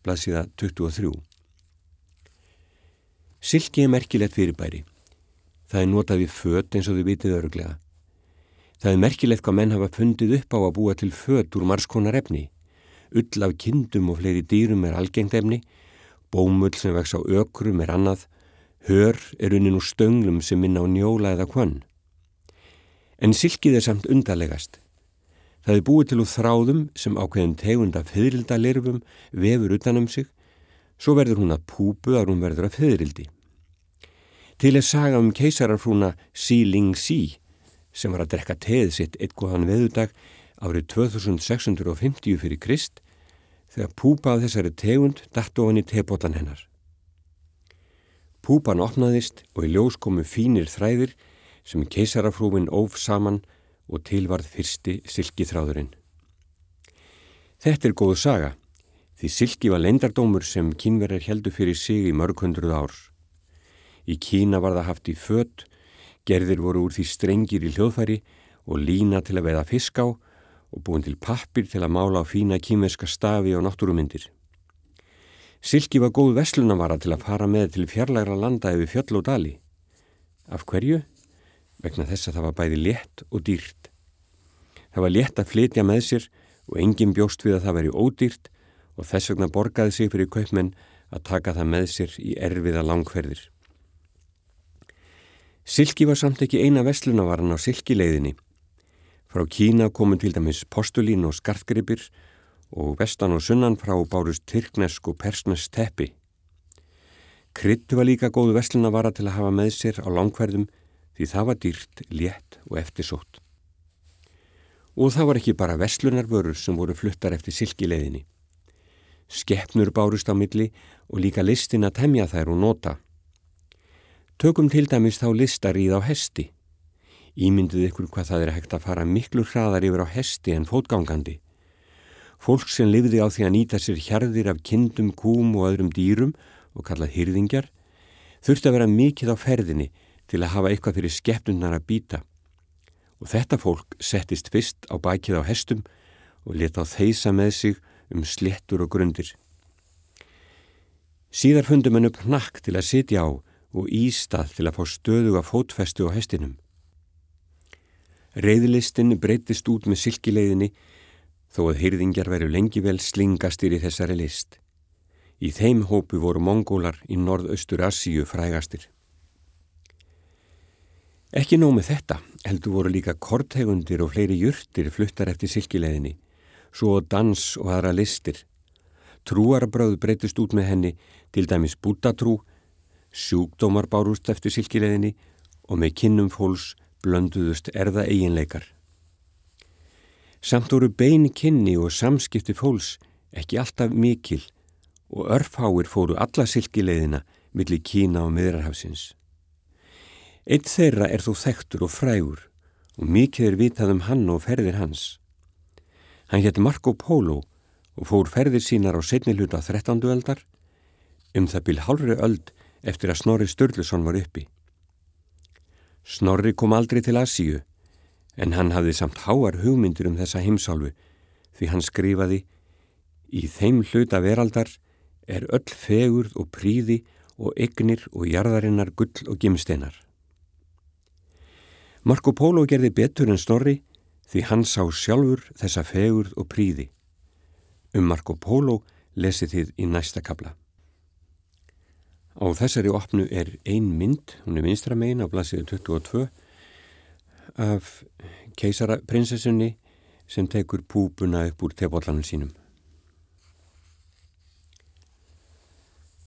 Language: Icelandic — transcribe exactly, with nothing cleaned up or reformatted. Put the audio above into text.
blaðsíða tuttugu og þrjú. Silki er merkilegt fyrirbæri. Það er notað við föt eins og þið vitið örugglega. Það er merkilegt hvað menn hafa fundið upp á að búa til föt úr margs konar efni. Ull af kindum og fleiri dýrum er algengt efni, bómull sem vex á ökrum er annað, hör er unnin úr stönglum sem minna á njóla eða hvönn. En silkið er samt undarlegast. Það er búið til úr þráðum sem ákveðin tegund af fiðrildalirfum vefur utan um sig, svo verður hún að púpu að hún verður að fiðrildi. Til er saga um keisarafrúna Si Ling Si, sem var að drekka teið sitt einn góðan veðudag árið tvö þúsund sex hundruð fimmtíu fyrir Krist, þegar púpa af þessari tegund datt ofan í tepotan hennar. Púpan opnaðist og í ljós komu fínir þræðir sem keisarafrúin óf saman og til varð fyrsti silkiþráðurinn. Þetta er góð saga, því silki var leyndardómur sem Kínverjar héldu fyrir sig í mörg hundruð ár. Í Kína var það haft í föt, gerðir voru úr því strengir í hljóðfæri og lína til að veiða fisk á og búin til pappír til að mála á fína kínverska stafi og náttúrumyndir. Silki var góð verslunarvara til að fara með til fjarlægra landa yfir fjöll og dali. Af hverju? Vegna þess að það var bæði létt og dýrt. Það var létt að flytja með sér og enginn bjóst við að það væri ódýrt og þess vegna borgaði sig fyrir kaupmenn að taka það með sér í erfiða langferðir. Silki var samt ekki eina verslunarvaran á silkileiðinni. Frá Kína komu til dæmis postulín og skartgripir og vestan og sunnan frá bárust tyrknesk og persnesk teppi. Krydd var líka góð verslunarvara til að hafa með sér á langferðum því það var dýrt, létt og eftirsótt. Og það var ekki bara verslunarvörur sem voru fluttar eftir silkileiðinni. Skepnur bárust á milli og líka listin að temja þær og nota. Tökum til dæmis þá listaríð á hesti. Ímyndið ykkur hvað það er hægt að fara miklu hraðar yfir á hesti en fótgangandi. Fólk sem lifði á því að nýta sér hjarðir af kindum, kúm og öðrum dýrum og kallað hirðingjar, þurfti að vera mikið á ferðinni til að hafa eitthvað fyrir skepnurnar að bíta. Og þetta fólk settist fyrst á bakið á hestum og lét á þeysa með sig um sléttur og grundir. Síðar fundu menn upp hnakk til að sitja á og ístað til að fá stöðuga fótfestu á hestinum. Reiðlistin breytist út með silkileiðinni þó að hirðingjar veru lengi vel slingastir í þessari list. Í þeim hópu voru mongólar í norðaustur Asíu frægastir. Ekki nóg með þetta, heldur voru líka korntegundir og fleiri jurtir fluttar eftir silkileiðinni, svo dans og aðra listir. Trúarbrögð breytist út með henni, til dæmis búddatrú, sjúkdómar bárust eftir silkileiðinni og með kynnum fólks blönduðust erða eiginleikar. Samt voru bein kynni og samskipti fólks ekki alltaf mikil og örfáir fóru alla silkileiðina milli Kína og Miðjarðarhafsins. Einn þeirra er þó þekktur og frægur og mikið er vitað um hann og ferðir hans. Hann hét Marco Polo og fór ferðir sínar á seinni hluta þrettándu öldar, um það bil hálfri öld eftir að Snorri Sturluson var uppi. Snorri kom aldrei til Asíu, en hann hafði samt háar hugmyndir um þessa heimsálfu, því hann skrifaði: Í þeim hluta veraldar er öll fegurð og prýði og eignir og jarðarinnar gull og gimsteinar. Marco Polo gerði betur en Snorri því hann sá sjálfur þessa fegurð og prýði. Um Marco Polo lesið þið í næsta kafla. Á þessari opnu er ein mynd, hún er vinstra megin á blaðsíðu tuttugu og tvö, af keisaraprinsessunni sem tekur púpuna upp úr tebollanum sínum.